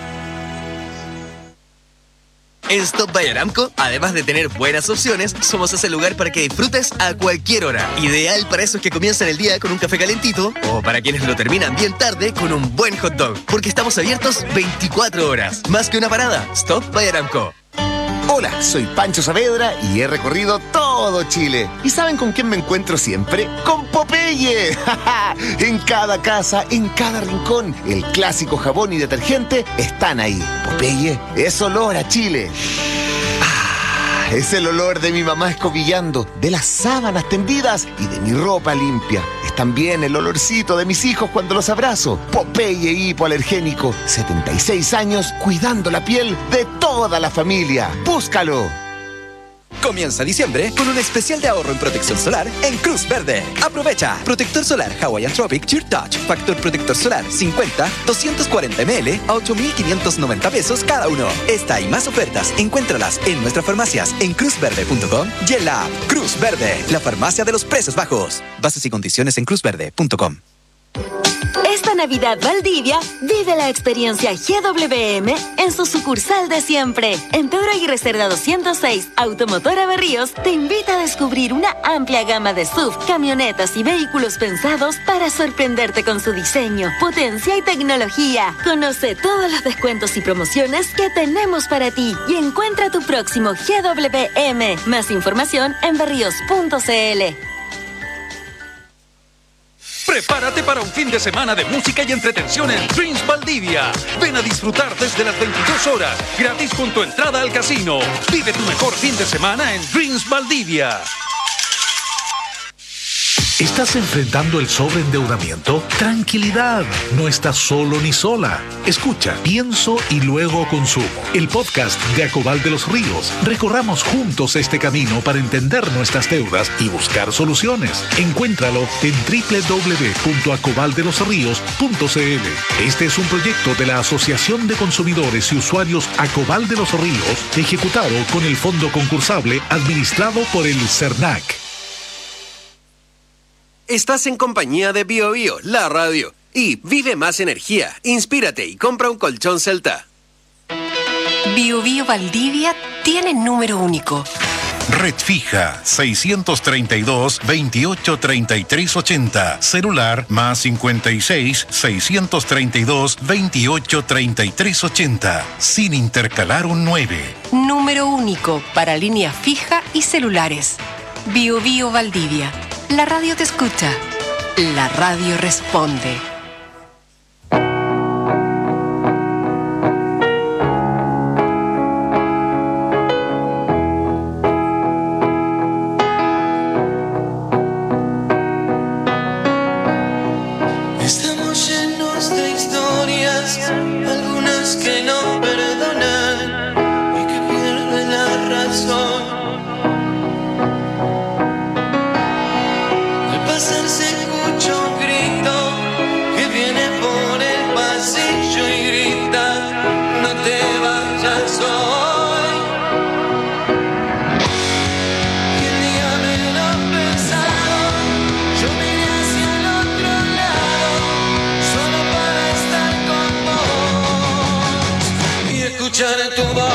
En Stop by Aramco, además de tener buenas opciones, somos ese lugar para que disfrutes a cualquier hora. Ideal para esos que comienzan el día con un café calentito o para quienes lo terminan bien tarde con un buen hot dog. Porque estamos abiertos veinticuatro horas. Más que una parada, Stop by Aramco. Hola, soy Pancho Saavedra y he recorrido todo Chile. ¿Y saben con quién me encuentro siempre? ¡Con Popeye! En cada casa, en cada rincón, el clásico jabón y detergente están ahí. Popeye es olor a Chile. Ah, es el olor de mi mamá escobillando, de las sábanas tendidas y de mi ropa limpia. Es también el olorcito de mis hijos cuando los abrazo. Popeye hipoalergénico, setenta y seis años cuidando la piel de toda la familia. ¡Búscalo! Comienza diciembre con un especial de ahorro en protección solar en Cruz Verde. Aprovecha. Protector solar Hawaiian Tropic Sheer Touch. Factor protector solar cincuenta, doscientos cuarenta mililitros a ocho mil quinientos noventa pesos cada uno. Esta y más ofertas, encuéntralas en nuestras farmacias en cruz verde punto com y en la app Cruz Verde, la farmacia de los precios bajos. Bases y condiciones en cruz verde punto com. Esta Navidad Valdivia, vive la experiencia G W M en su sucursal de siempre. En Pedro Aguirre Cerda doscientos seis, Automotora Berríos te invita a descubrir una amplia gama de S U V, camionetas y vehículos pensados para sorprenderte con su diseño, potencia y tecnología. Conoce todos los descuentos y promociones que tenemos para ti y encuentra tu próximo G W M. Más información en berríos punto c l. Prepárate para un fin de semana de música y entretención en Dreams Valdivia. Ven a disfrutar desde las veintidós horas, gratis con tu entrada al casino. Vive tu mejor fin de semana en Dreams Valdivia. ¿Estás enfrentando el sobreendeudamiento? Tranquilidad, no estás solo ni sola. Escucha, pienso y luego consumo. El podcast de Acobal de los Ríos. Recorramos juntos este camino para entender nuestras deudas y buscar soluciones. Encuéntralo en doble u doble u doble u punto acobal de los ríos punto c l. Este es un proyecto de la Asociación de Consumidores y Usuarios Acobal de los Ríos, ejecutado con el fondo concursable administrado por el CERNAC. Estás en compañía de Bio Bio, la radio. Y vive más energía, inspírate y compra un colchón Celta. Bio Bio Valdivia tiene número único. Red fija seiscientos treinta y dos, veintiocho treinta y tres ochenta. Celular más cincuenta y seis, seiscientos treinta y dos, veintiocho treinta y tres ochenta. Sin intercalar un nueve. Número único para línea fija y celulares. Bio Bio Valdivia. La radio te escucha. La radio responde. Estamos llenos de historias, algunas que no perdonan y que pierden la razón. Al pasar se escucha un grito que viene por el pasillo y grita: no te vayas hoy. Y el día menos pensado, yo miré hacia el otro lado, solo para estar con vos y escuchar tu voz.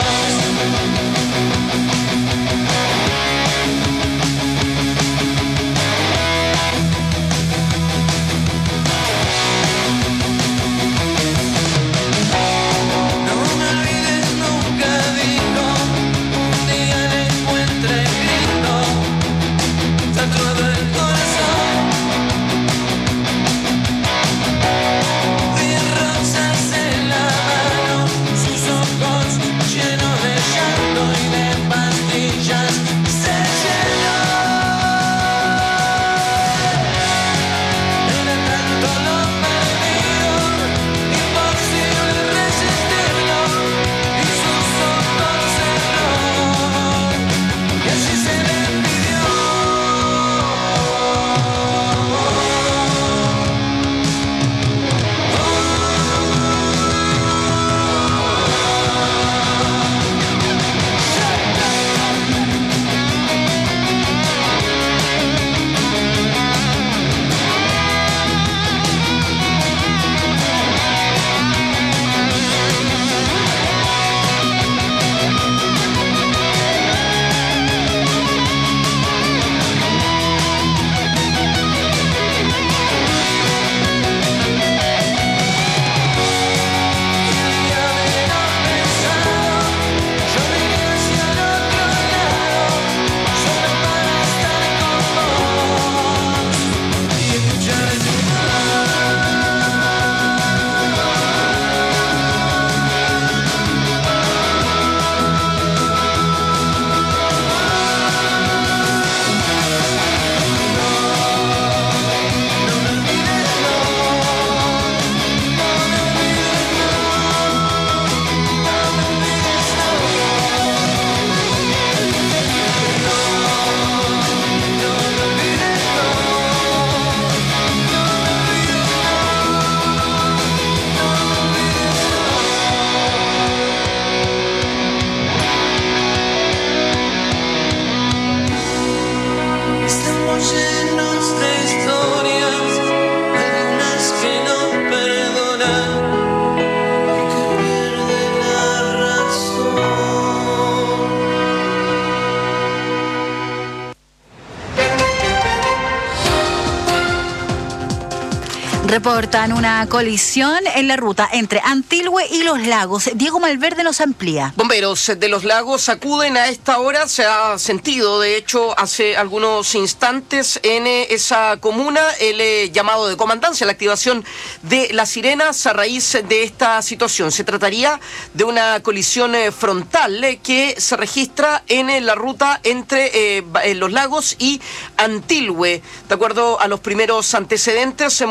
Reportan una colisión en la ruta entre Antilhue y Los Lagos. Diego Malverde nos amplía. Bomberos de Los Lagos acuden a esta hora. Se ha sentido, de hecho, hace algunos instantes en eh, esa comuna el eh, llamado de comandancia, la activación de las sirenas a raíz de esta situación. Se trataría de una colisión eh, frontal eh, que se registra en eh, la ruta entre eh, Los Lagos y Antilhue. De acuerdo a los primeros antecedentes, eh, motivando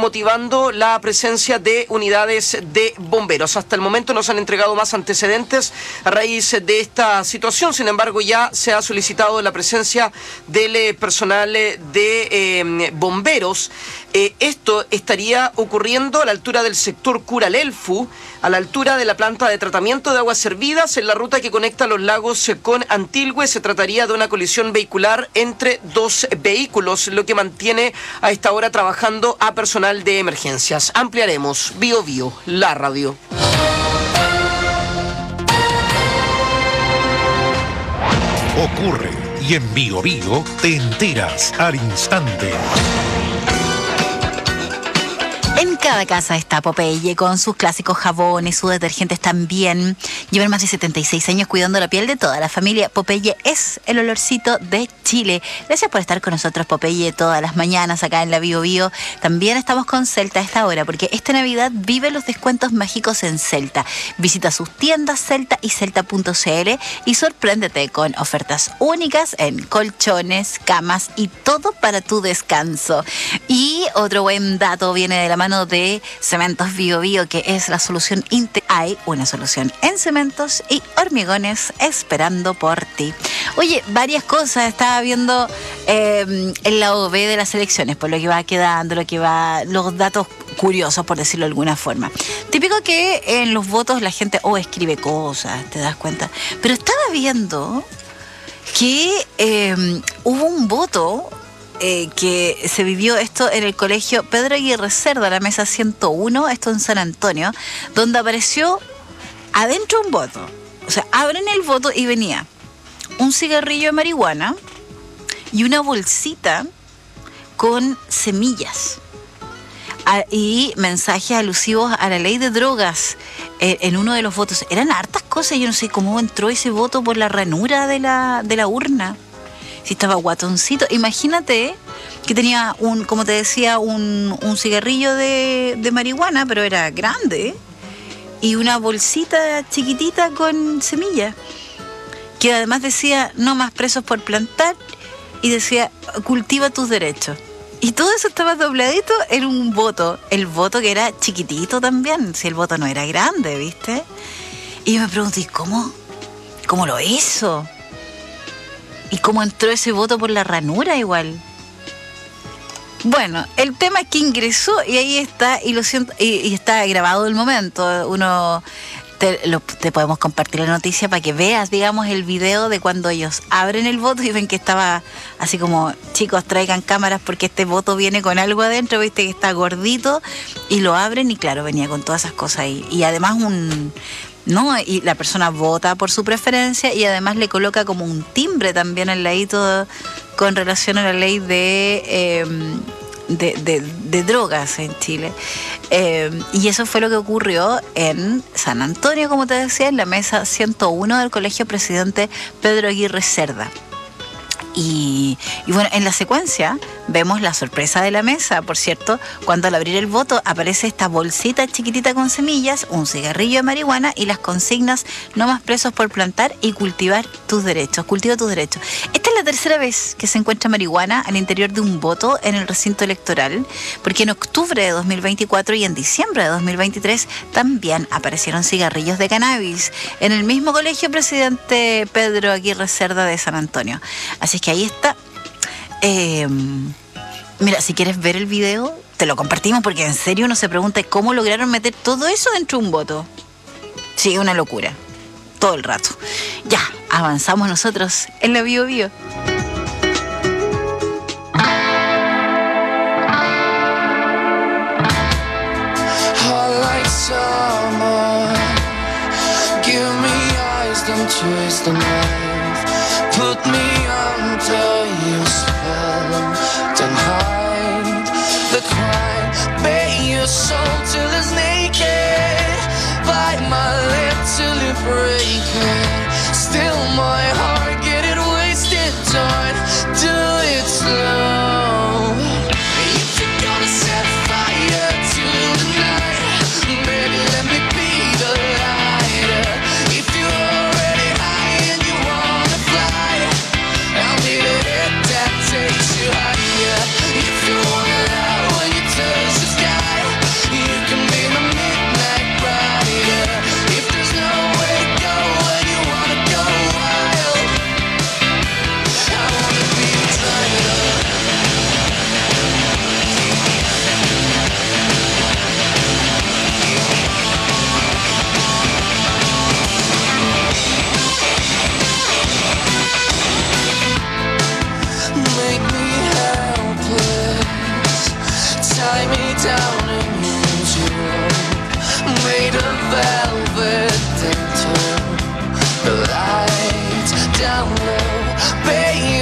confirmando la presencia de unidades de bomberos. Hasta el momento no se han entregado más antecedentes a raíz de esta situación. Sin embargo, ya se ha solicitado la presencia del eh, personal eh, de eh, bomberos. Eh, esto estaría ocurriendo a la altura del sector Curalelfu, a la altura de la planta de tratamiento de aguas servidas, en la ruta que conecta los lagos con Antilgüe. Se trataría de una colisión vehicular entre dos vehículos, lo que mantiene a esta hora trabajando a personal de emergencias. Ampliaremos. Bio Bio, la radio. Ocurre y en Bio Bio te enteras al instante. En cada casa está Popeye con sus clásicos jabones, sus detergentes también. Llevan más de setenta y seis años cuidando la piel de toda la familia. Popeye es el olorcito de Chile. Gracias por estar con nosotros, Popeye, todas las mañanas acá en la Bio Bio. También estamos con Celta a esta hora, porque esta Navidad vive los descuentos mágicos en Celta. Visita sus tiendas Celta y Celta punto c l y sorpréndete con ofertas únicas en colchones, camas y todo para tu descanso. Y otro buen dato viene de la mano de Cementos Bio Bio, que es la solución integral. Hay una solución en cementos y hormigones esperando por ti. Oye, varias cosas estaba viendo eh, el lado B de las elecciones, por lo que va quedando, lo que va, los datos curiosos, por decirlo de alguna forma. Típico que en los votos la gente o oh, escribe cosas, te das cuenta. Pero estaba viendo que eh, hubo un voto Eh, que se vivió esto en el colegio Pedro Aguirre Cerda, la mesa ciento uno, esto en San Antonio, donde apareció adentro un voto. O sea, abren el voto y venía un cigarrillo de marihuana y una bolsita con semillas a, y mensajes alusivos a la ley de drogas eh, en uno de los votos. Eran hartas cosas, yo no sé cómo entró ese voto por la ranura de la, de la urna. Si estaba guatoncito, imagínate que tenía un, como te decía, un, un cigarrillo de, de marihuana, pero era grande, y una bolsita chiquitita con semillas, que además decía no más presos por plantar, y decía cultiva tus derechos. Y todo eso estaba dobladito en un voto, el voto que era chiquitito también, si el voto no era grande, ¿viste? Y yo me pregunté, ¿cómo? ¿Cómo lo hizo? ¿Y cómo entró ese voto por la ranura igual? Bueno, el tema es que ingresó y ahí está, y lo siento, y, y está grabado el momento. Uno te, lo, te podemos compartir la noticia para que veas, digamos, el video de cuando ellos abren el voto y ven que estaba así como, chicos, traigan cámaras porque este voto viene con algo adentro, viste que está gordito, y lo abren y claro, venía con todas esas cosas ahí. Y además un... ¿no? Y la persona vota por su preferencia y además le coloca como un timbre también al ladito con relación a la ley de, eh, de, de, de drogas en Chile. Eh, y eso fue lo que ocurrió en San Antonio, como te decía, en la mesa ciento uno del Colegio Presidente Pedro Aguirre Cerda. Y, y bueno, en la secuencia vemos la sorpresa de la mesa, por cierto, cuando al abrir el voto aparece esta bolsita chiquitita con semillas, un cigarrillo de marihuana y las consignas no más presos por plantar y cultivar tus derechos, cultiva tus derechos. Esta es la tercera vez que se encuentra marihuana al interior de un voto en el recinto electoral, porque en octubre de dos mil veinticuatro y en diciembre de dos mil veintitrés también aparecieron cigarrillos de cannabis en el mismo Colegio Presidente Pedro Aguirre Cerda de San Antonio. Así que ahí está. Eh, mira, si quieres ver el video, te lo compartimos porque en serio uno se pregunta cómo lograron meter todo eso dentro de un voto. Sí, una locura. Todo el rato. Ya, avanzamos nosotros en la Bio Bio. Put me under your spell, don't hide the crime. Bare your soul till it's naked, bite my lip till you break it. Still my heart get it wasted, don't do it slow. If you're gonna set fire to the night, baby let me be the lighter. If you're already high and you wanna fly, I'll be the hit that takes you higher. If you wanna love when you touch the sky,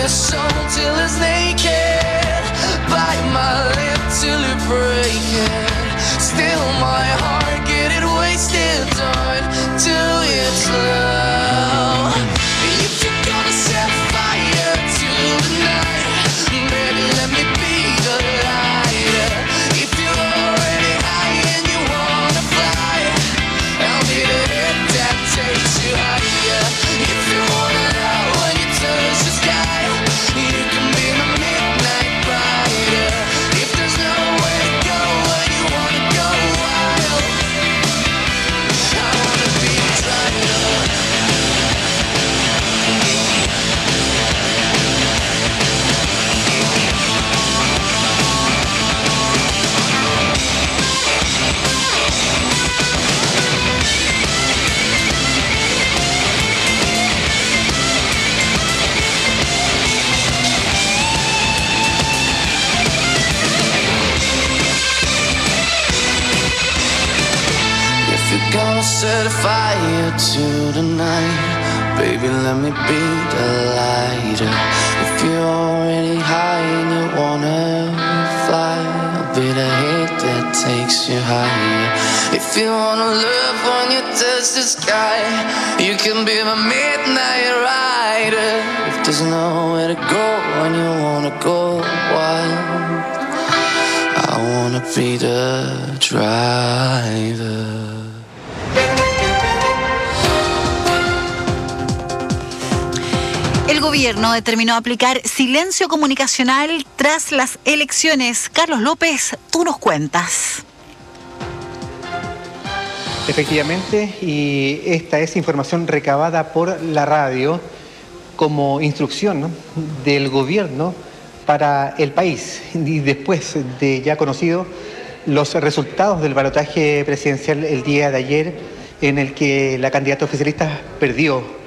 your soul till it's naked. Bite my lip till it break it. Still my heart get it wasted. Don't do it slow. If you're gonna set fire to the night, baby, let me be the lighter. If you're already high and you wanna fly, I'll be the hit that takes you higher. If you wanna love when you touch the sky, you can be my midnight rider. If there's nowhere to go when you wanna go wild, I wanna be the driver. If you're gonna set fire to the night, baby, let me be the lighter. If you're already high and you wanna fly, I'll be the hit that takes you higher. If you wanna love when you touch the sky, you can be my midnight rider. If there's nowhere to go when you wanna go wild, I wanna be the driver. El gobierno determinó aplicar silencio comunicacional tras las elecciones. Carlos López, tú nos cuentas. Efectivamente, y esta es información recabada por la radio como instrucción, ¿no?, del gobierno para el país. Y después de ya conocido los resultados del balotaje presidencial el día de ayer, en el que la candidata oficialista perdió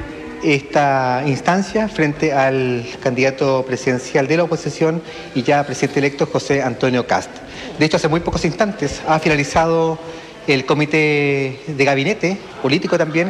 esta instancia frente al candidato presidencial de la oposición y ya presidente electo José Antonio Kast. De hecho, hace muy pocos instantes ha finalizado el comité de gabinete político también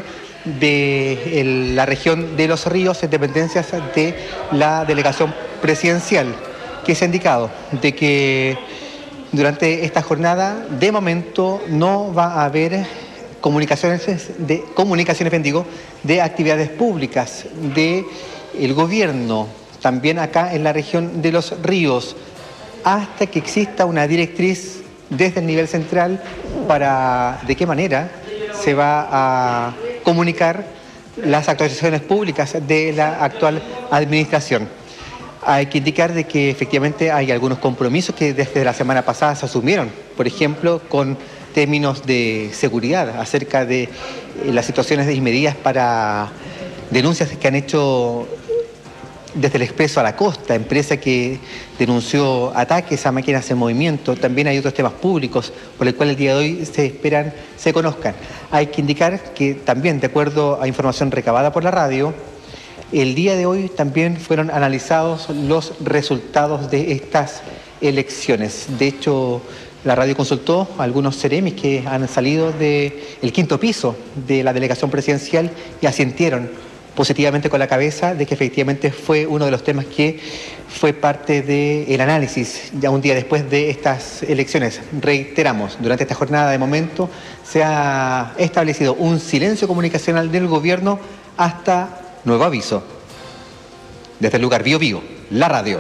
de el, la región de Los Ríos, en dependencias de la delegación presidencial, que se ha indicado de que durante esta jornada de momento no va a haber comunicaciones de comunicaciones bendigo de actividades públicas de el gobierno también acá en la región de Los Ríos, hasta que exista una directriz desde el nivel central para de qué manera se va a comunicar las actualizaciones públicas de la actual administración. Hay que indicar de que efectivamente hay algunos compromisos que desde la semana pasada se asumieron, por ejemplo, con términos de seguridad acerca de las situaciones y medidas para denuncias que han hecho desde el Expreso a la Costa, empresa que denunció ataques a máquinas en movimiento. También hay otros temas públicos por el cual el día de hoy se esperan se conozcan. Hay que indicar que también, de acuerdo a información recabada por la radio, el día de hoy también fueron analizados los resultados de estas elecciones. De hecho, la radio consultó a algunos seremis que han salido del quinto piso de la delegación presidencial y asintieron positivamente con la cabeza de que efectivamente fue uno de los temas que fue parte del análisis ya un día después de estas elecciones. Reiteramos, durante esta jornada de momento se ha establecido un silencio comunicacional del gobierno hasta nuevo aviso. Desde el lugar Bío Bío, la radio.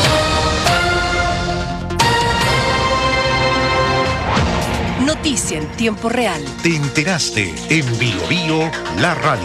Noticia en tiempo real. Te enteraste en Bío Bío, la radio.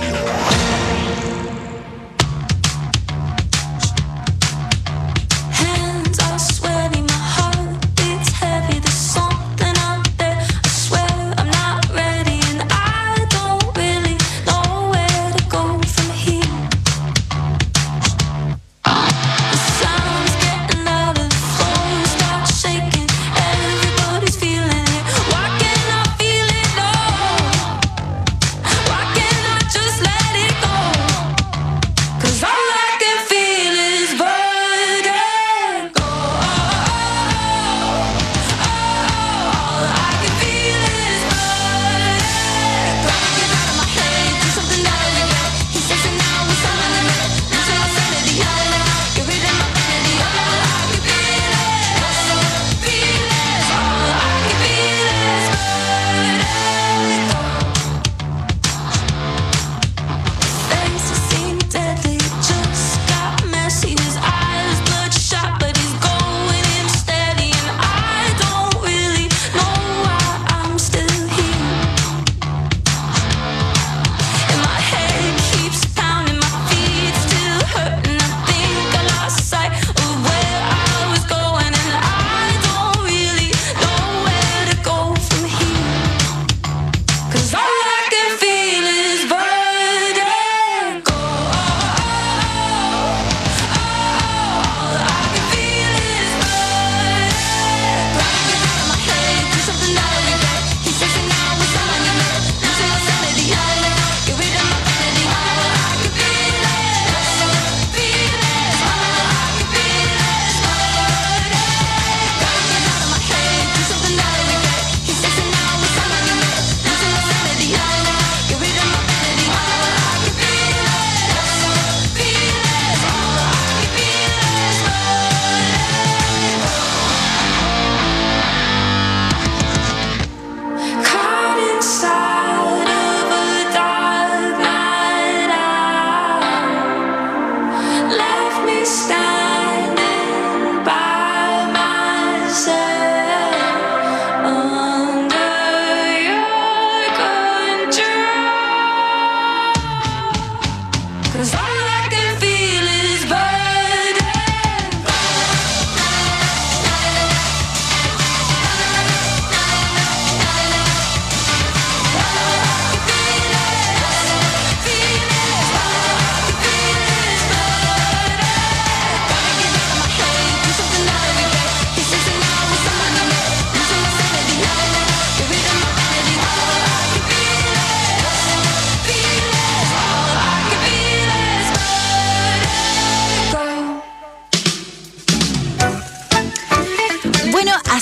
Just let it go.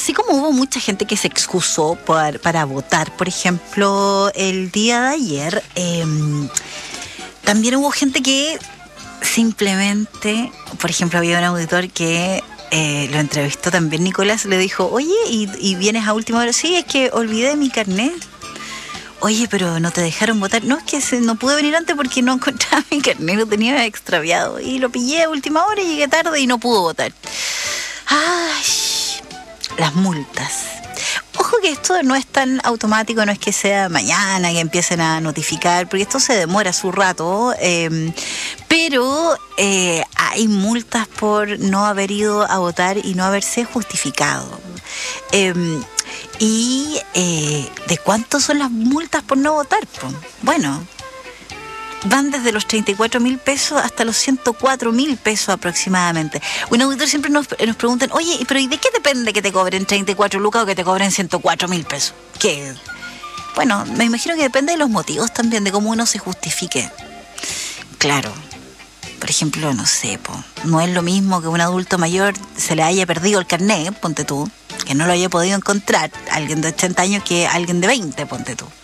así como hubo mucha gente que se excusó por, para votar, por ejemplo, el día de ayer, eh, también hubo gente que simplemente, por ejemplo, había un auditor que eh, lo entrevistó también Nicolás, le dijo, oye, ¿y, y vienes a última hora? Sí, es que olvidé mi carnet. Oye, pero no te dejaron votar. No, es que se, no pude venir antes porque no encontraba mi carnet, lo tenía extraviado. Y lo pillé a última hora y llegué tarde y no pude votar. Ay, las multas. Ojo que esto no es tan automático, no es que sea mañana que empiecen a notificar, porque esto se demora su rato, eh, pero eh, hay multas por no haber ido a votar y no haberse justificado. Eh, ¿Y eh, de cuánto son las multas por no votar? Bueno, van desde los treinta y cuatro mil pesos hasta los ciento cuatro mil pesos aproximadamente. Un auditor siempre nos, nos preguntan, oye, pero ¿y de qué depende que te cobren treinta y cuatro lucas o que te cobren ciento cuatro mil pesos? ¿Qué? Bueno, me imagino que depende de los motivos también, de cómo uno se justifique. Claro, por ejemplo, no sé, po, no es lo mismo que un adulto mayor se le haya perdido el carnet, ponte tú, que no lo haya podido encontrar, alguien de ochenta años que alguien de veinte, ponte tú.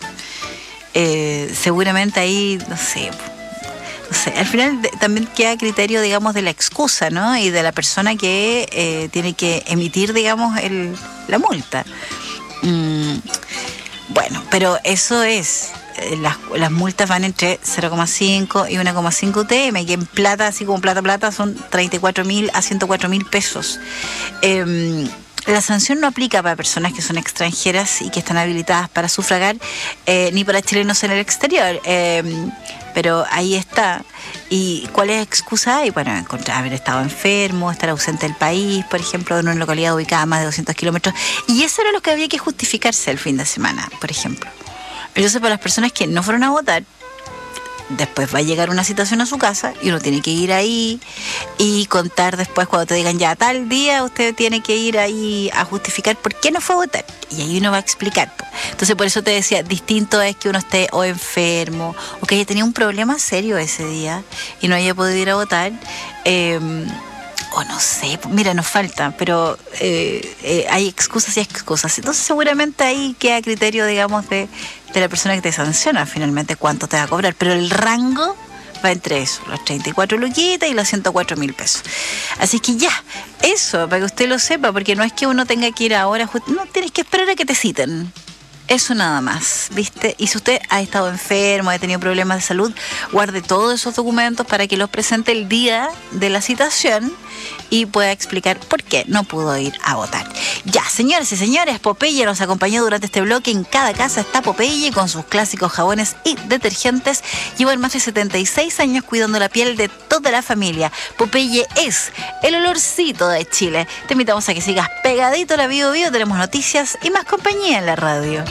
Eh, seguramente ahí, no sé, no sé, al final de, también queda criterio, digamos, de la excusa, ¿no? Y de la persona que eh, tiene que emitir, digamos, el, la multa. Mm, bueno, pero eso es, eh, las, las multas van entre cero coma cinco y uno coma cinco U T M, que en plata, así como plata, plata, son treinta y cuatro mil a ciento cuatro mil pesos. Eh, La sanción no aplica para personas que son extranjeras y que están habilitadas para sufragar, eh, ni para chilenos en el exterior. Eh, pero ahí está. ¿Y cuál es la excusa? hay? Bueno, encontrar, haber estado enfermo, estar ausente del país, por ejemplo, en una localidad ubicada a más de doscientos kilómetros. Y eso era lo que había que justificarse el fin de semana, por ejemplo. Entonces, para las personas que no fueron a votar, después va a llegar una citación a su casa y uno tiene que ir ahí y contar después cuando te digan ya tal día usted tiene que ir ahí a justificar por qué no fue a votar, y ahí uno va a explicar. Entonces por eso te decía, distinto es que uno esté o enfermo o que haya tenido un problema serio ese día y no haya podido ir a votar, eh, o no sé, mira, nos falta, pero eh, eh, hay excusas y excusas. Entonces seguramente ahí queda criterio, digamos, de, de la persona que te sanciona finalmente cuánto te va a cobrar, pero el rango va entre eso, los treinta y cuatro luquitas y los ciento cuatro mil pesos. Así que ya, eso, para que usted lo sepa, porque no es que uno tenga que ir ahora, no, tienes que esperar a que te citen. Eso nada más, ¿viste? Y si usted ha estado enfermo, ha tenido problemas de salud, guarde todos esos documentos para que los presente el día de la citación y pueda explicar por qué no pudo ir a votar. Ya, señores y señores, Popeye nos acompañó durante este bloque. En cada casa está Popeye con sus clásicos jabones y detergentes. Llevan más de setenta y seis años cuidando la piel de toda la familia. Popeye es el olorcito de Chile. Te invitamos a que sigas pegadito a la Bio Bio. Tenemos noticias y más compañía en la radio.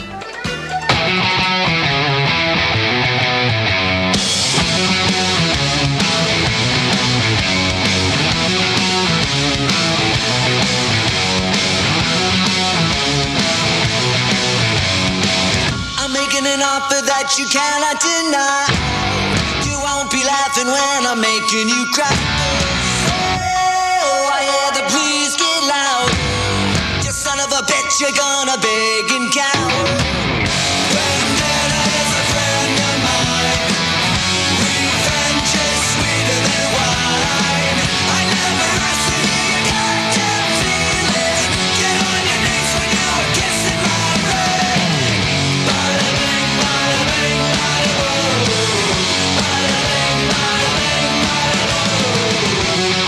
An offer that you cannot deny. You won't be laughing when I'm making you cry. Oh, I hear the please get loud. You son of a bitch, you're gonna beg and cow. Vendetta is a friend of mine. Revenge is sweeter than wine. I never asked you, you got that feeling. Get on your knees when you were kissing my ring. Bada bing, bada bing, bada boom. Bada bing, bada bing, bada boom.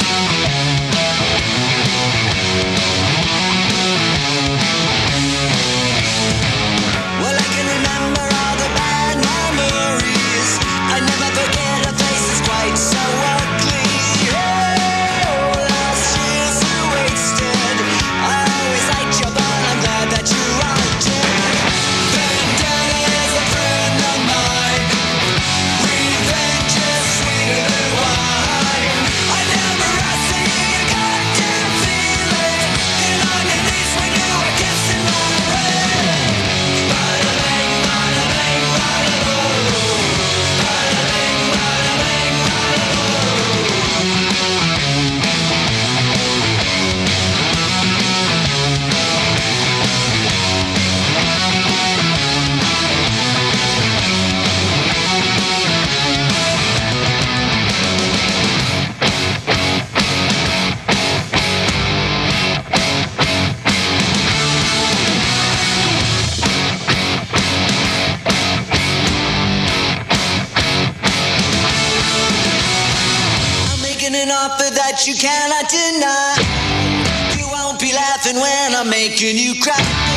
an offer that you cannot deny. You won't be laughing when I'm making you cry.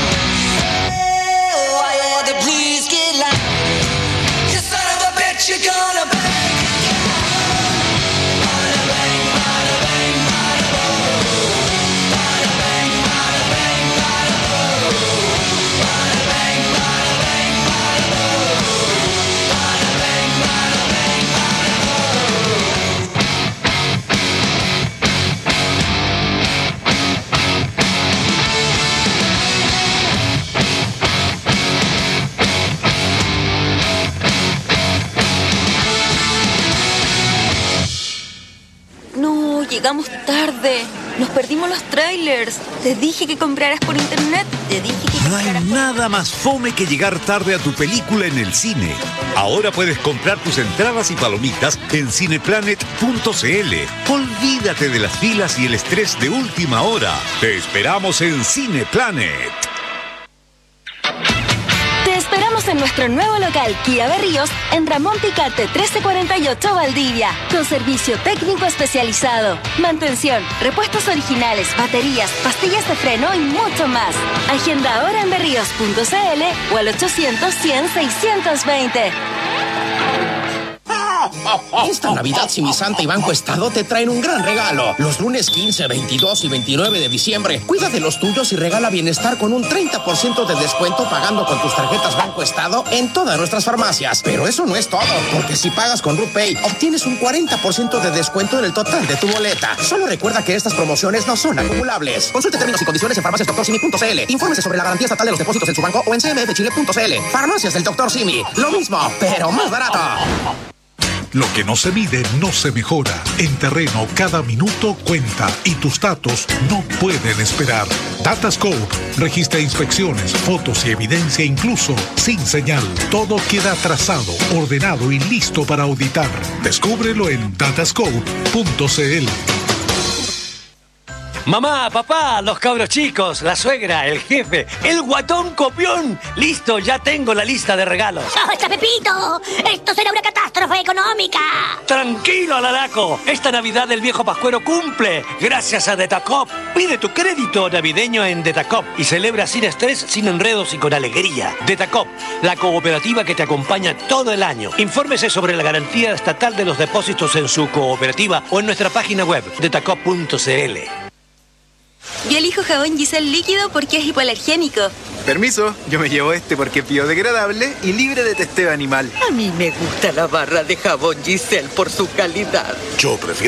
Oh, I had to please get loud. You son of a bitch, you're gonna bang. Llegamos tarde. Nos perdimos los trailers. Te dije que compraras por internet. Te dije que No hay nada más fome que llegar tarde a tu película en el cine. Ahora puedes comprar tus entradas y palomitas en cineplanet punto c l. Olvídate de las filas y el estrés de última hora. Te esperamos en Cineplanet. Te esperamos en nuestro nuevo local Kia Berríos en Ramón Picarte trece cuarenta y ocho Valdivia, con servicio técnico especializado, mantención, repuestos originales, baterías, pastillas de freno y mucho más. Agenda ahora en berríos punto c l o al ochocientos, cien, seiscientos veinte. Esta Navidad Simisanta y Banco Estado te traen un gran regalo. Los lunes quince, veintidós y veintinueve de diciembre, cuida de los tuyos y regala bienestar con un treinta por ciento de descuento pagando con tus tarjetas Banco Estado en todas nuestras farmacias. Pero eso no es todo, porque si pagas con RuPay, obtienes un cuarenta por ciento de descuento en el total de tu boleta. Solo recuerda que estas promociones no son acumulables. Consulte términos y condiciones en farmacias doctor simi punto c l. Infórmese sobre la garantía estatal de los depósitos en su banco o en c m f chile punto c l. Farmacias del doctor Simi. Lo mismo, pero más barato. Lo que no se mide no se mejora. En terreno, cada minuto cuenta y tus datos no pueden esperar. Datascope registra inspecciones, fotos y evidencia incluso sin señal. Todo queda trazado, ordenado y listo para auditar. Descúbrelo en datascope punto c l. Mamá, papá, los cabros chicos, la suegra, el jefe, el guatón copión. Listo, ya tengo la lista de regalos. ¡Basta, Pepito! ¡Esto será una catástrofe económica! Tranquilo, Alaraco. Esta Navidad el viejo Pascuero cumple. Gracias a Detacop. Pide tu crédito navideño en Detacop y celebra sin estrés, sin enredos y con alegría. Detacop, la cooperativa que te acompaña todo el año. Infórmese sobre la garantía estatal de los depósitos en su cooperativa o en nuestra página web, detacop punto c l. Yo elijo jabón Giselle líquido porque es hipoalergénico. Permiso, yo me llevo este porque es biodegradable y libre de testeo animal. A mí me gusta la barra de jabón Giselle por su calidad. Yo prefiero